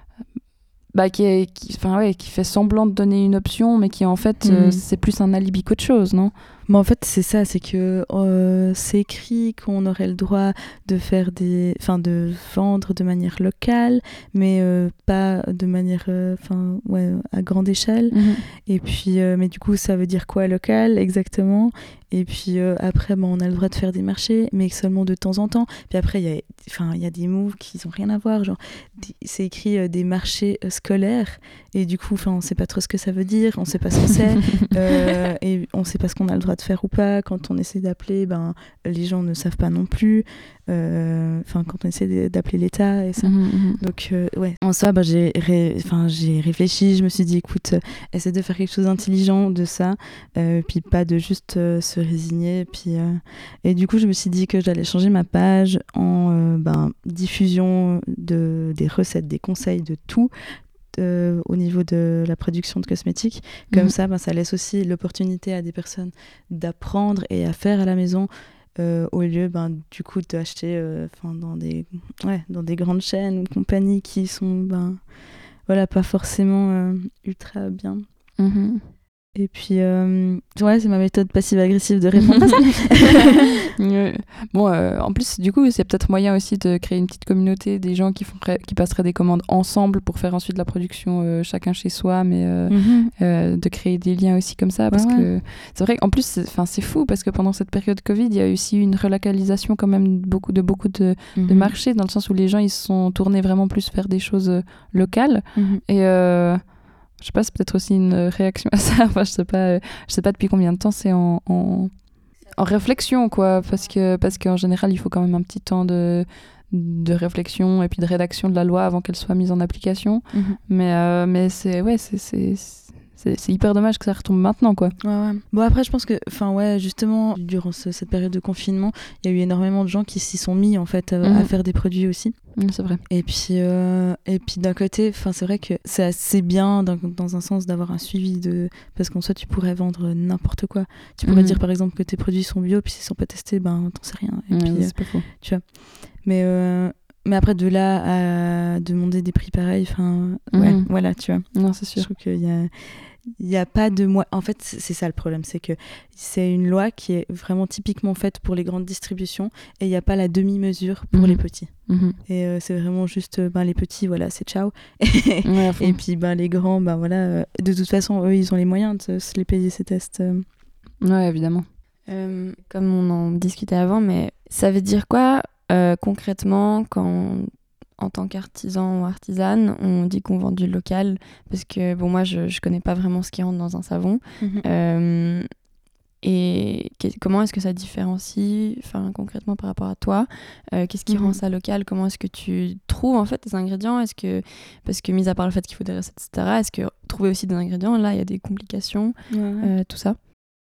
Speaker 1: bah, qui, est, qui, enfin, ouais, qui fait semblant de donner une option, mais qui en fait, euh,
Speaker 2: Mhm.
Speaker 1: c'est plus un alibi qu'autre chose, non?
Speaker 2: Mais en fait, c'est ça, c'est que euh, c'est écrit qu'on aurait le droit de faire des, enfin, de vendre de manière locale, mais euh, pas de manière, enfin, ouais, à grande échelle.
Speaker 1: Mhm.
Speaker 2: Et puis, euh, mais du coup, ça veut dire quoi local exactement? Et puis euh, après, bon, on a le droit de faire des marchés, mais seulement de temps en temps. Puis après, il y a, enfin, il y a des mots qui n'ont rien à voir. Genre, des- c'est écrit euh, des marchés euh, scolaires, et du coup, enfin, on sait pas trop ce que ça veut dire, on sait pas ce que c'est, euh, et on sait pas ce qu'on a le droit de faire ou pas. Quand on essaie d'appeler, ben, les gens ne savent pas non plus. Euh, Enfin, quand on essaie de- d'appeler l'État et ça.
Speaker 1: Mhm, mhm.
Speaker 2: Donc euh, ouais, en soi, bah, j'ai ré... enfin, j'ai réfléchi, je me suis dit, écoute, euh, essaie de faire quelque chose d'intelligent de ça, euh, puis pas de juste euh, se résigner. Puis, euh, et du coup, je me suis dit que j'allais changer ma page en euh, ben, diffusion de, des recettes, des conseils, de tout. euh, au niveau de la production de cosmétiques. Comme
Speaker 1: Mhm.
Speaker 2: ça, ben, ça laisse aussi l'opportunité à des personnes d'apprendre et à faire à la maison. Euh, au lieu ben, du coup d'acheter euh, dans, des, ouais, dans des grandes chaînes ou compagnies qui sont ben, voilà, pas forcément euh, ultra bien.
Speaker 1: Mhm.
Speaker 2: Et puis, euh, ouais, c'est ma méthode passive-agressive de réponse.
Speaker 1: Ouais. Bon, euh, en plus, du coup, c'est peut-être moyen aussi de créer une petite communauté, des gens qui, font, qui passeraient des commandes ensemble pour faire ensuite la production euh, chacun chez soi, mais euh, mm-hmm. euh, de créer des liens aussi comme ça. Parce ouais, que ouais. c'est vrai qu'en plus, c'est, c'est fou parce que pendant cette période Covid, il y a aussi eu une relocalisation quand même beaucoup, de beaucoup de, mm-hmm. de marchés, dans le sens où les gens ils se sont tournés vraiment plus vers des choses euh, locales. Mm-hmm. Et. Euh, Je sais pas, c'est peut-être aussi une réaction à ça. Enfin, je sais pas, je sais pas depuis combien de temps c'est en, en, en réflexion, quoi. Parce que, parce qu'en général, il faut quand même un petit temps de, de réflexion et puis de rédaction de la loi avant qu'elle soit mise en application. Mm-hmm. Mais, euh, mais c'est, ouais, c'est, c'est, c'est, c'est hyper dommage que ça retombe maintenant, quoi.
Speaker 2: Ouais, ouais. Bon, après, je pense que, enfin, ouais, justement, durant ce, cette période de confinement, il y a eu énormément de gens qui s'y sont mis, en fait, euh, mm-hmm. à faire des produits aussi.
Speaker 1: C'est vrai.
Speaker 2: Et puis, euh, et puis d'un côté, c'est vrai que c'est assez bien dans, dans un sens d'avoir un suivi de... Parce qu'en soi, tu pourrais vendre n'importe quoi. Tu pourrais mmh. dire par exemple que tes produits sont bio, puis s'ils sont pas testés, ben t'en sais rien. Et
Speaker 1: mmh,
Speaker 2: puis,
Speaker 1: c'est euh, pas faux.
Speaker 2: Tu vois. Mais, euh, mais après, de là à demander des prix pareils, enfin, mmh. ouais, voilà, tu vois.
Speaker 1: Non, c'est sûr.
Speaker 2: Je trouve qu'il y a... Il n'y a pas de moi. En fait, c'est ça le problème, c'est que c'est une loi qui est vraiment typiquement faite pour les grandes distributions et il n'y a pas la demi-mesure pour mmh. les petits. Mmh. Et euh, c'est vraiment juste, ben, les petits, voilà, c'est ciao. Ouais, et puis ben, les grands, ben, voilà, euh, de toute façon, eux, ils ont les moyens de se les payer, ces tests. Euh.
Speaker 1: Ouais, évidemment.
Speaker 3: Euh, comme on en discutait avant, mais ça veut dire quoi euh, concrètement quand... en tant qu'artisan ou artisane, on dit qu'on vend du local parce que bon, moi je, je connais pas vraiment ce qui rentre dans un savon. Mm-hmm. Euh, et qu- comment est-ce que ça différencie, enfin concrètement par rapport à toi, euh, qu'est-ce qui mm-hmm. rend ça local, comment est-ce que tu trouves en fait tes ingrédients, est-ce que parce que mis à part le fait qu'il faut des recettes, et cetera, est-ce que trouver aussi des ingrédients, là il y a des complications, ouais. euh, tout ça.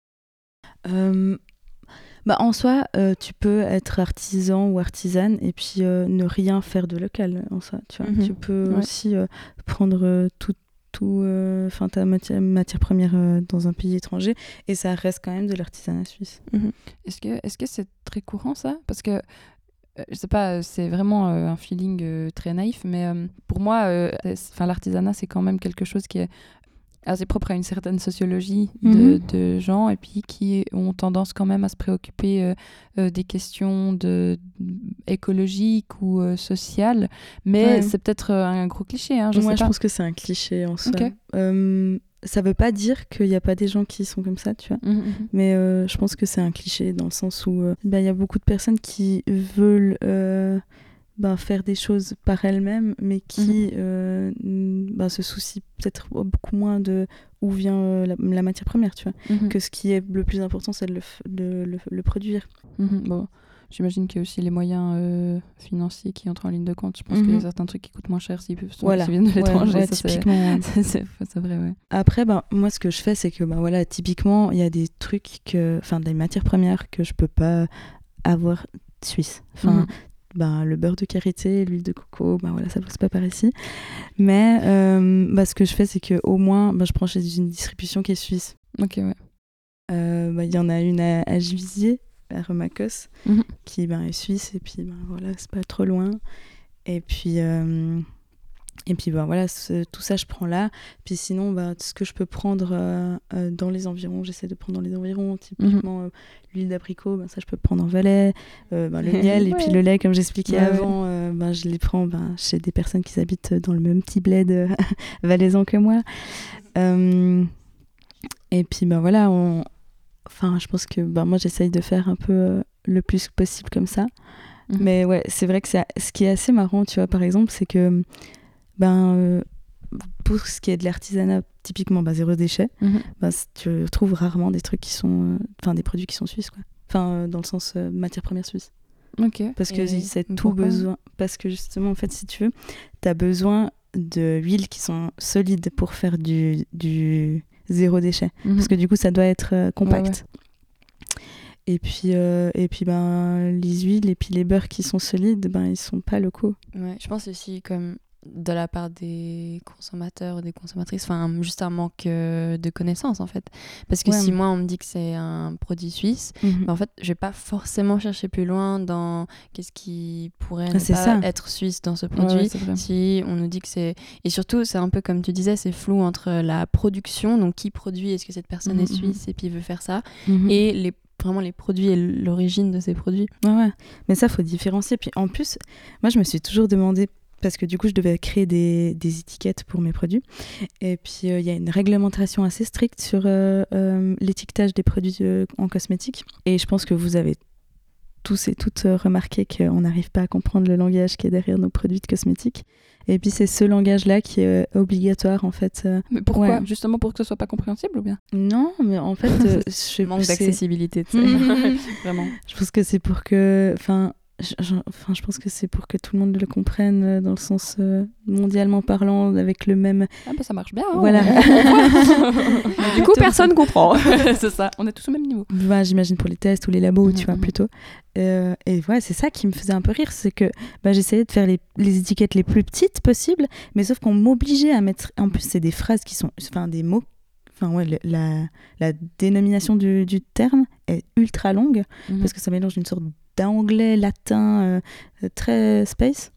Speaker 2: Euh... Bah, en soi, euh, tu peux être artisan ou artisane et puis euh, ne rien faire de local en soi. Tu vois. Mm-hmm. Tu peux ouais. aussi euh, prendre euh, tout, tout, euh, ta matière, matière première euh, dans un pays étranger et ça reste quand même de l'artisanat suisse.
Speaker 1: Mm-hmm. Est-ce que, est-ce que c'est très courant ça ? Parce que euh, je sais pas, c'est vraiment euh, un feeling euh, très naïf, mais euh, pour moi, euh, l'artisanat c'est quand même quelque chose qui est assez propre à une certaine sociologie de, mmh. de gens et puis qui ont tendance quand même à se préoccuper euh, euh, des questions de, écologiques ou euh, sociales, mais ouais. c'est peut-être euh, un gros cliché, hein, je
Speaker 2: Moi
Speaker 1: sais
Speaker 2: je
Speaker 1: pas.
Speaker 2: pense que c'est un cliché en soi.
Speaker 1: Okay.
Speaker 2: Euh, ça veut pas dire qu'il n'y a pas des gens qui sont comme ça, tu vois, mmh, mmh. mais euh, je pense que c'est un cliché dans le sens où il euh, bah, y a beaucoup de personnes qui veulent euh, Ben, faire des choses par elle-même, mais qui mmh. euh, ben, se soucient peut-être beaucoup moins de où vient euh, la, la matière première, tu vois, mmh. que ce qui est le plus important, c'est de le, de, le, le produire.
Speaker 1: Mmh. Bon, j'imagine qu'il y a aussi les moyens euh, financiers qui entrent en ligne de compte. Je pense mmh. qu'il y a certains trucs qui coûtent moins cher s'ils voilà. viennent de l'étranger.
Speaker 2: Ouais, ouais,
Speaker 1: ça,
Speaker 2: typiquement.
Speaker 1: C'est, c'est, c'est vrai, ouais.
Speaker 2: Après, ben, moi, ce que je fais, c'est que ben, voilà, typiquement, il y a des trucs, enfin, des matières premières que je peux pas avoir suisse. Enfin, mmh. Ben, le beurre de karité, l'huile de coco, ben voilà, ça ne passe pas par ici. Mais euh, ben, ce que je fais, c'est qu'au moins, ben, je prends chez une distribution qui est suisse.
Speaker 1: Ok, ouais.
Speaker 2: Euh, ben, y en a une à, à Juvisy, à Remakos, mm-hmm. qui ben, est suisse, et puis ben, voilà, c'est pas trop loin. Et puis, euh, et puis ben, voilà, tout ça, je prends là. Puis sinon, ben, ce que je peux prendre euh, euh, dans les environs, j'essaie de prendre dans les environs, typiquement. Mm-hmm. Euh, l'huile d'abricot, ben ça je peux prendre en Valais, euh, ben, le miel ouais. et puis le lait comme j'expliquais ouais, avant, ouais. Euh, ben, je les prends ben, chez des personnes qui habitent dans le même petit bled euh, valaisan que moi. Euh, et puis ben voilà, on... enfin je pense que ben, moi j'essaye de faire un peu euh, le plus possible comme ça. Mm-hmm. Mais ouais, c'est vrai que c'est... ce qui est assez marrant, tu vois, par exemple, c'est que ben euh, pour ce qui est de l'artisanat typiquement bah, zéro déchet, mm-hmm. bah, tu trouves rarement des trucs qui sont enfin euh, des produits qui sont suisses quoi, enfin euh, dans le sens euh, matière première suisse.
Speaker 1: Ok.
Speaker 2: Parce que et c'est tout besoin, parce que justement en fait si tu veux t'as besoin de huiles qui sont solides pour faire du, du zéro déchet, mm-hmm. parce que du coup ça doit être euh, compact. Ouais, ouais. Et puis, euh, et puis ben, les huiles et puis les beurres qui sont solides, ben, ils sont pas locaux.
Speaker 3: Ouais, je pense aussi comme de la part des consommateurs ou des consommatrices, enfin juste un manque euh, de connaissances en fait. Parce que
Speaker 2: Ouais,
Speaker 3: si
Speaker 2: mais-
Speaker 3: moi on me dit que c'est un produit suisse,
Speaker 2: Mhm.
Speaker 3: bah, en fait je vais pas forcément chercher plus loin dans qu'est-ce qui pourrait
Speaker 2: Ah,
Speaker 3: ne
Speaker 2: c'est
Speaker 3: pas
Speaker 2: ça.
Speaker 3: être suisse dans ce
Speaker 1: Ouais,
Speaker 3: produit.
Speaker 1: ouais, c'est vrai.
Speaker 3: Si on nous dit que c'est... Et surtout c'est un peu comme tu disais, c'est flou entre la production, donc qui produit, est-ce que cette personne
Speaker 2: Mhm,
Speaker 3: est suisse et puis veut faire ça,
Speaker 2: Mhm.
Speaker 3: et les, vraiment les produits et l'origine de ces produits.
Speaker 2: Ouais, ouais. Mais ça, faut différencier. Puis en plus, moi, je me suis toujours demandé, parce que du coup, je devais créer des, des étiquettes pour mes produits. Et puis, il euh, y a une réglementation assez stricte sur euh, euh, l'étiquetage des produits euh, en cosmétique. Et je pense que vous avez tous et toutes euh, remarqué qu'on n'arrive pas à comprendre le langage qui est derrière nos produits de cosmétiques. Et puis, c'est ce langage-là qui est euh, obligatoire, en fait. euh.
Speaker 1: Mais pourquoi
Speaker 2: Ouais.
Speaker 1: Justement pour que ce soit pas compréhensible ou bien
Speaker 2: Non, mais en fait, euh, je
Speaker 3: Manque
Speaker 2: c'est-
Speaker 3: d'accessibilité, tu sais.
Speaker 1: Vraiment.
Speaker 2: Je pense que c'est pour que, enfin, je, je- enfin, je pense que c'est pour que tout le monde le comprenne euh, dans le sens euh, mondialement parlant, avec le même.
Speaker 1: Ah bah ça marche bien. hein,
Speaker 2: Voilà.
Speaker 1: on-
Speaker 3: Du coup, personne comprend.
Speaker 1: c'est ça. On est tous au même niveau.
Speaker 2: Bah, j'imagine pour les tests ou les labos, tu
Speaker 1: Mhm,
Speaker 2: vois,
Speaker 1: mhm.
Speaker 2: plutôt. Euh, et ouais, c'est ça qui me faisait un peu rire, c'est que bah, j'essayais de faire les, les étiquettes les plus petites possibles, mais sauf qu'on m'obligeait à mettre. En plus, c'est des phrases qui sont, enfin, des mots. Enfin ouais, le- la, la dénomination du, du terme est ultra longue
Speaker 1: Mhm.
Speaker 2: parce que ça mélange une sorte d'anglais latin euh, euh, très space.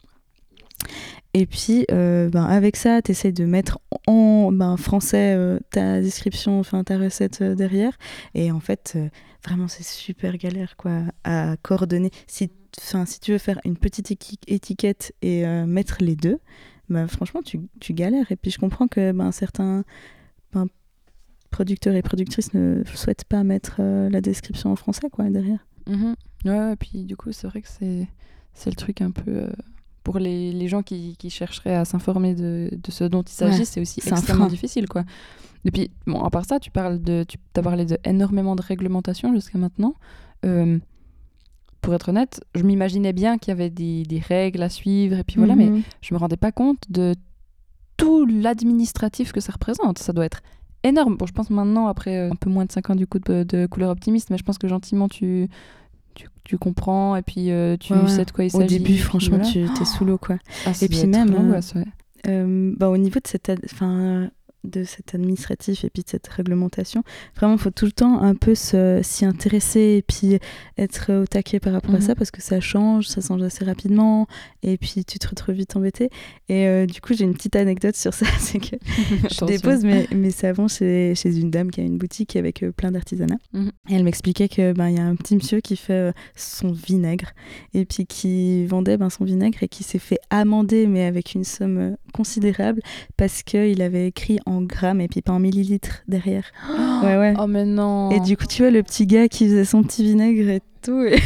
Speaker 2: Et puis, euh, ben, avec ça, tu essaies de mettre en ben, français euh, ta description, enfin ta recette euh, derrière. Et en fait, euh, vraiment, c'est super galère quoi, à coordonner. Si, si tu veux faire une petite équi- étiquette et euh, mettre les deux, ben, franchement, tu, tu galères. Et puis, je comprends que ben, certains ben, producteurs et productrices ne souhaitent pas mettre euh, la description en français quoi, derrière.
Speaker 1: Mhm. Ouais, et puis du coup, c'est vrai que c'est, c'est le truc un peu. euh, pour les, les gens qui, qui chercheraient à s'informer de, de ce dont il s'agit,
Speaker 2: Ouais,
Speaker 1: c'est aussi
Speaker 2: c'est un
Speaker 1: extrêmement
Speaker 2: frein.
Speaker 1: difficile, quoi. Et puis, bon, à part ça, tu parles de, tu as parlé de énormément de réglementations jusqu'à maintenant. Euh, pour être honnête, je m'imaginais bien qu'il y avait des, des règles à suivre, et puis voilà, mais
Speaker 2: Mhm.
Speaker 1: je me rendais pas compte de tout l'administratif que ça représente. Ça doit être énorme. Bon, je pense maintenant, après euh, un peu moins de cinq ans du coup de, de couleur optimiste, mais je pense que gentiment tu, tu, tu comprends et puis euh, tu
Speaker 2: Ouais, ouais.
Speaker 1: sais de quoi il
Speaker 2: Au
Speaker 1: s'agit.
Speaker 2: début,
Speaker 1: puis
Speaker 2: franchement,
Speaker 1: voilà.
Speaker 2: tu es sous l'eau quoi.
Speaker 1: Ah, ça
Speaker 2: et
Speaker 1: doit
Speaker 2: puis
Speaker 1: être
Speaker 2: même,
Speaker 1: l'angoisse, ouais.
Speaker 2: Euh, bah, au niveau de cet, ad- enfin, de cet administratif et puis de cette réglementation, vraiment, il faut tout le temps un peu se, s'y intéresser et puis être au taquet par rapport
Speaker 1: Mhm.
Speaker 2: à ça parce que ça change, ça change assez rapidement et puis tu te retrouves vite embêté. Et euh, du coup, j'ai une petite anecdote sur ça, c'est que je
Speaker 1: Attention.
Speaker 2: dépose mes, mes savons chez, chez une dame qui a une boutique avec euh, plein d'artisanat.
Speaker 1: Mhm.
Speaker 2: Et elle m'expliquait que ben, y a un petit monsieur qui fait euh, son vinaigre et puis qui vendait ben, son vinaigre et qui s'est fait amender mais avec une somme euh, considérable parce qu'il avait écrit en grammes et puis pas en millilitres derrière. Ouais, ouais.
Speaker 1: Oh, mais non.
Speaker 2: Et du coup, tu vois, le petit gars qui faisait son petit vinaigre et tout. Et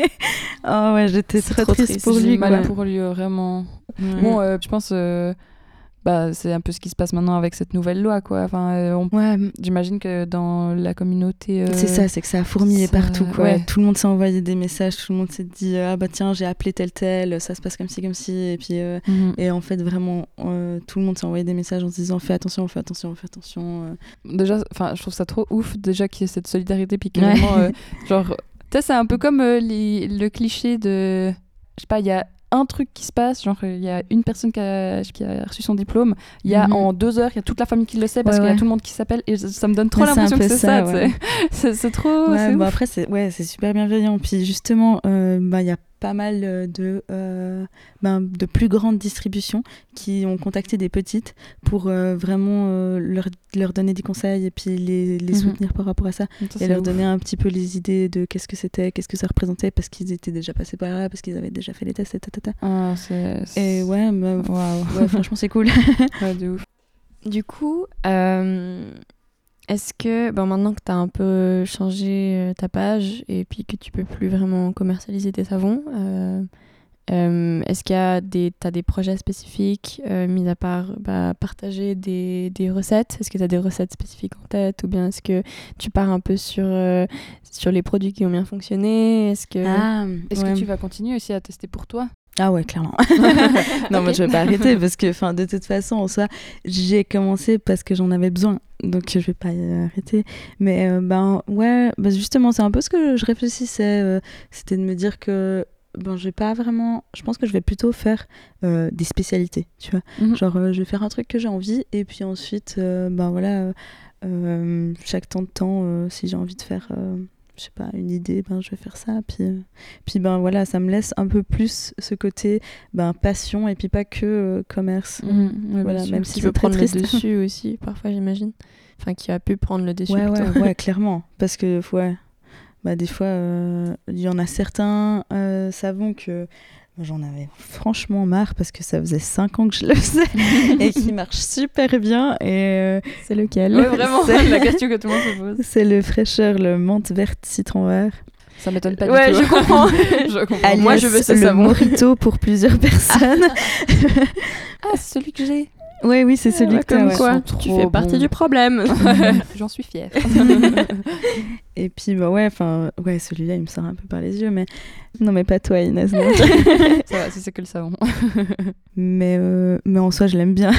Speaker 2: oh ouais, j'étais
Speaker 3: C'est
Speaker 2: très
Speaker 3: trop
Speaker 2: triste,
Speaker 3: triste,
Speaker 2: pour
Speaker 1: J'ai
Speaker 2: lui.
Speaker 1: mal
Speaker 2: Quoi.
Speaker 1: pour lui, euh, vraiment.
Speaker 2: Ouais.
Speaker 1: Bon, euh, je pense. euh, Bah, c'est un peu ce qui se passe maintenant avec cette nouvelle loi, quoi. Enfin, euh, on-
Speaker 2: Ouais,
Speaker 1: j'imagine que dans la communauté. euh,
Speaker 2: c'est ça, c'est que ça a fourmillé
Speaker 1: ça-
Speaker 2: partout, quoi.
Speaker 1: ouais.
Speaker 2: Tout le monde s'est envoyé des messages, tout le monde s'est dit ah bah tiens j'ai appelé tel tel, ça se passe comme ci comme ci, et puis euh,
Speaker 1: Mhm.
Speaker 2: et en fait vraiment euh, tout le monde s'est envoyé des messages en se disant fais attention, fais attention, fais attention. euh.
Speaker 1: Déjà, enfin, je trouve ça trop ouf déjà qu'il y ait cette solidarité, puis que
Speaker 2: Ouais.
Speaker 1: vraiment, euh, genre, tu sais, c'est un peu comme euh, les- le cliché de, je sais pas, il y a un truc qui se passe, genre il y a une personne qui a, qui a reçu son diplôme, il y a
Speaker 2: Mhm.
Speaker 1: en deux heures, il y a toute la famille qui le sait parce
Speaker 2: Ouais,
Speaker 1: qu'il y a
Speaker 2: ouais.
Speaker 1: tout le monde qui s'appelle, et ça, ça me donne trop
Speaker 2: Ouais, c'est un
Speaker 1: l'impression que
Speaker 2: peu
Speaker 1: c'est
Speaker 2: ça,
Speaker 1: ça,
Speaker 2: ouais.
Speaker 1: tu sais. c'est, c'est trop,
Speaker 2: Ouais,
Speaker 1: c'est
Speaker 2: bah
Speaker 1: ouf.
Speaker 2: après c'est ouais c'est super bienveillant, puis justement euh, bah il y a pas mal euh, de euh, ben, de plus grandes distributions qui ont contacté des petites pour euh, vraiment euh, leur, leur donner des conseils et puis les, les
Speaker 1: Mhm.
Speaker 2: soutenir par rapport à ça.
Speaker 1: Ça,
Speaker 2: Et
Speaker 1: c'est
Speaker 2: leur
Speaker 1: ouf.
Speaker 2: donner un petit peu les idées de qu'est-ce que c'était, qu'est-ce que ça représentait, parce qu'ils étaient déjà passés par là, parce qu'ils avaient déjà fait les tests, et tatata.
Speaker 1: Ah, c'est, c'est-
Speaker 2: Et ouais, bah,
Speaker 1: Waouh.
Speaker 2: ouais, franchement, c'est cool.
Speaker 1: Ouais, de ouf.
Speaker 3: Du coup, euh, est-ce que, bon, maintenant que tu as un peu changé euh, ta page et puis que tu peux plus vraiment commercialiser tes savons, euh, euh, est-ce qu'il y a des, t'as des projets spécifiques, euh, mis à part bah, partager des, des recettes? Est-ce que tu as des recettes spécifiques en tête? Ou bien est-ce que tu pars un peu sur, euh, sur les produits qui ont bien fonctionné? Est-ce que...
Speaker 2: Ah,
Speaker 1: Est-ce
Speaker 2: ouais.
Speaker 1: que tu vas continuer aussi à tester pour toi?
Speaker 2: Ah ouais, clairement. Non, moi, je vais pas arrêter parce que, enfin, de toute façon, en soi, j'ai commencé parce que j'en avais besoin. Donc, je vais pas y arrêter. Mais, euh, ben, ouais, bah, justement, c'est un peu ce que je réfléchissais. euh, c'était de me dire que ben, je vais pas vraiment. Je pense que je vais plutôt faire euh, des spécialités, tu vois.
Speaker 1: Mhm.
Speaker 2: Genre, euh, je vais faire un truc que j'ai envie, et puis ensuite, euh, ben voilà, euh, euh, chaque temps de temps, euh, si j'ai envie de faire, euh, je sais pas, une idée, ben je vais faire ça. Puis, euh, puis ben voilà, ça me laisse un peu plus ce côté ben, passion, et puis pas que euh, commerce.
Speaker 1: Mhm. Ouais,
Speaker 2: Voilà,
Speaker 1: bien sûr.
Speaker 2: même si
Speaker 3: Qui
Speaker 2: c'est
Speaker 3: peut
Speaker 2: très
Speaker 3: prendre le
Speaker 2: triste.
Speaker 3: dessus aussi, parfois, j'imagine. Enfin, qui a pu prendre le dessus.
Speaker 2: Ouais,
Speaker 3: plutôt.
Speaker 2: ouais, ouais, clairement. Parce que, ouais, bah, des fois, euh, il y en a certains euh, savons que j'en avais franchement marre parce que ça faisait cinq ans que je le faisais et qui marche super bien. Et euh,
Speaker 3: C'est lequel?
Speaker 1: Ouais, vraiment,
Speaker 2: C'est-
Speaker 1: la question que tout le monde se pose.
Speaker 2: c'est le fraîcheur, le menthe verte citron vert.
Speaker 1: Ça m'étonne pas
Speaker 3: Ouais,
Speaker 1: du tout.
Speaker 3: je comprends.
Speaker 1: je comprends.
Speaker 2: Alias
Speaker 3: Moi, je veux ce
Speaker 2: le
Speaker 3: savon.
Speaker 2: mojito pour plusieurs personnes.
Speaker 1: Ah, c'est celui que j'ai.
Speaker 2: Ouais, oui, c'est celui
Speaker 3: Ouais,
Speaker 2: que t'as.
Speaker 3: comme
Speaker 2: Ouais.
Speaker 3: quoi,
Speaker 1: Ils sont
Speaker 3: tu
Speaker 1: trop
Speaker 3: fais partie
Speaker 1: bons.
Speaker 3: du problème.
Speaker 1: J'en suis fière.
Speaker 2: Et puis, bah ouais, enfin, ouais, celui-là, il me sort un peu par les yeux, mais non, mais pas toi, Inès. non.
Speaker 1: Ça va, si c'est que le savon.
Speaker 2: mais, euh, mais en soi, je l'aime bien.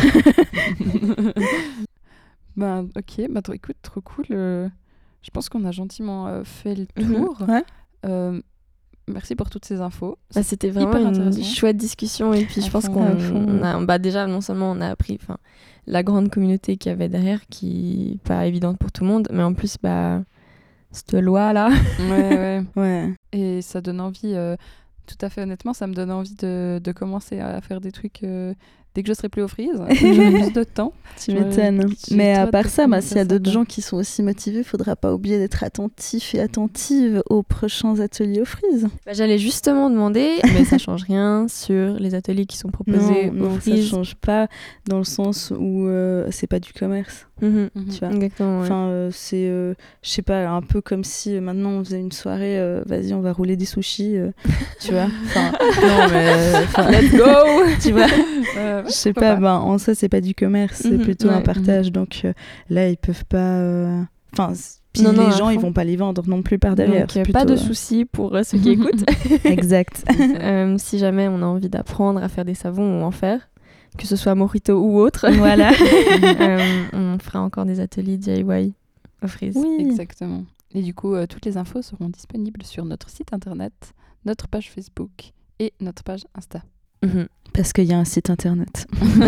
Speaker 1: Ben, ok, bah, trop- écoute, trop cool. euh, Je pense qu'on a gentiment euh, fait le
Speaker 3: Mhm.
Speaker 1: tour.
Speaker 2: Ouais.
Speaker 1: Euh, merci pour toutes ces infos.
Speaker 3: Bah, c'était vraiment
Speaker 1: hyper
Speaker 3: une
Speaker 1: intéressant.
Speaker 3: chouette discussion et puis
Speaker 1: À
Speaker 3: je pense
Speaker 1: fond,
Speaker 3: qu'on
Speaker 2: à fond.
Speaker 3: on a bah, déjà non seulement on a appris enfin la grande communauté qu'il y avait derrière qui est pas évidente pour tout le monde mais en plus bah cette loi là
Speaker 1: Ouais, ouais.
Speaker 2: Ouais.
Speaker 1: Et ça donne envie, euh, tout à fait honnêtement, ça me donne envie de, de commencer à faire des trucs euh, dès que je serai plus au freeze. J'aurai plus de temps.
Speaker 2: Tu
Speaker 1: Ouais,
Speaker 2: m'étonnes.
Speaker 1: j'ai
Speaker 2: Mais
Speaker 1: trop
Speaker 2: à
Speaker 1: hâte
Speaker 2: part
Speaker 1: de
Speaker 2: ça, bah,
Speaker 1: commencer
Speaker 2: s'il y a
Speaker 1: ça,
Speaker 2: d'autres
Speaker 1: quoi.
Speaker 2: gens qui sont aussi motivés, faudra pas oublier d'être attentif et attentive aux prochains ateliers au freeze.
Speaker 3: Bah, j'allais justement demander mais ça change rien sur les ateliers qui sont proposés
Speaker 2: Non,
Speaker 3: au
Speaker 2: non, ça
Speaker 3: freeze.
Speaker 2: change pas dans le sens où euh, c'est pas du commerce.
Speaker 3: Mhm.
Speaker 1: Mhm.
Speaker 2: Tu vois.
Speaker 3: Exactement ouais.
Speaker 2: Enfin, euh, c'est, euh, je sais pas, un peu comme si euh, maintenant on faisait une soirée, euh, vas-y, on va rouler des sushis, euh, tu vois. Enfin, non, mais euh, enfin,
Speaker 3: Let's go.
Speaker 2: tu vois.
Speaker 1: Euh, ouais,
Speaker 2: Je sais
Speaker 1: pourquoi
Speaker 2: pas, ben, en ça, c'est pas du commerce, c'est
Speaker 3: Mhm,
Speaker 2: plutôt un
Speaker 3: ouais.
Speaker 2: partage. Donc euh, là, ils peuvent pas. euh, Enfin, c- puis
Speaker 3: Non, non,
Speaker 2: les
Speaker 3: à
Speaker 2: gens, ils
Speaker 3: fond.
Speaker 2: vont pas les vendre non plus par derrière.
Speaker 3: Donc euh,
Speaker 2: c'est
Speaker 3: pas de
Speaker 2: plutôt, euh,
Speaker 3: soucis pour euh, ceux qui écoutent.
Speaker 2: Exact.
Speaker 3: Euh, si jamais on a envie d'apprendre à faire des savons ou en faire, que ce soit mojito ou autre,
Speaker 2: Voilà.
Speaker 3: euh, on fera encore des ateliers D I Y au freeze.
Speaker 2: Oui.
Speaker 1: Exactement. Et du coup, euh, toutes les infos seront disponibles sur notre site internet, notre page Facebook et notre page Insta.
Speaker 3: Mhm.
Speaker 2: Parce qu'il y a un site internet.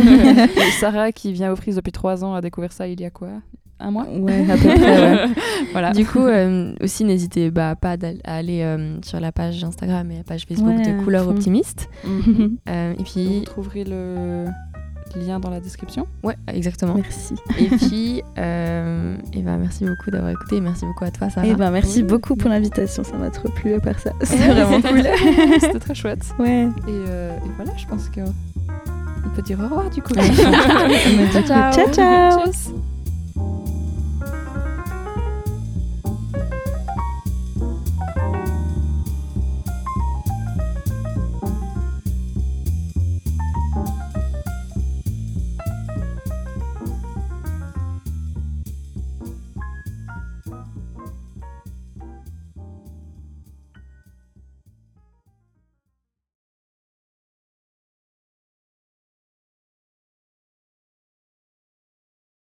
Speaker 1: Et Sarah, qui vient au freeze depuis trois ans, a découvert ça il y a quoi? Un mois?
Speaker 2: Ouais, à peu près, ouais.
Speaker 1: Voilà.
Speaker 3: Du coup, euh, aussi n'hésitez bah, pas d'al- à aller euh, sur la page Instagram et la page Facebook
Speaker 2: Ouais,
Speaker 3: de
Speaker 2: à
Speaker 3: Couleur
Speaker 2: fond.
Speaker 3: Optimiste.
Speaker 1: Mhm.
Speaker 3: Euh, et
Speaker 1: Vous
Speaker 3: puis,
Speaker 1: trouverez le lien dans la description.
Speaker 3: ouais, exactement.
Speaker 2: Merci.
Speaker 3: Et puis, euh, et bah, merci beaucoup d'avoir écouté. Merci beaucoup à toi, Sarah.
Speaker 2: Et ben, merci
Speaker 1: Oui.
Speaker 2: beaucoup pour l'invitation, ça m'a trop plu à part ça. C'est
Speaker 1: Ouais,
Speaker 2: vraiment
Speaker 1: c'était
Speaker 2: cool.
Speaker 1: très- C'était très chouette.
Speaker 2: Ouais.
Speaker 1: Et, euh, et voilà, je pense qu'on peut dire au revoir du coup.
Speaker 2: Mais du coup,
Speaker 3: Ciao.
Speaker 2: ciao, ciao.
Speaker 1: Tchuss.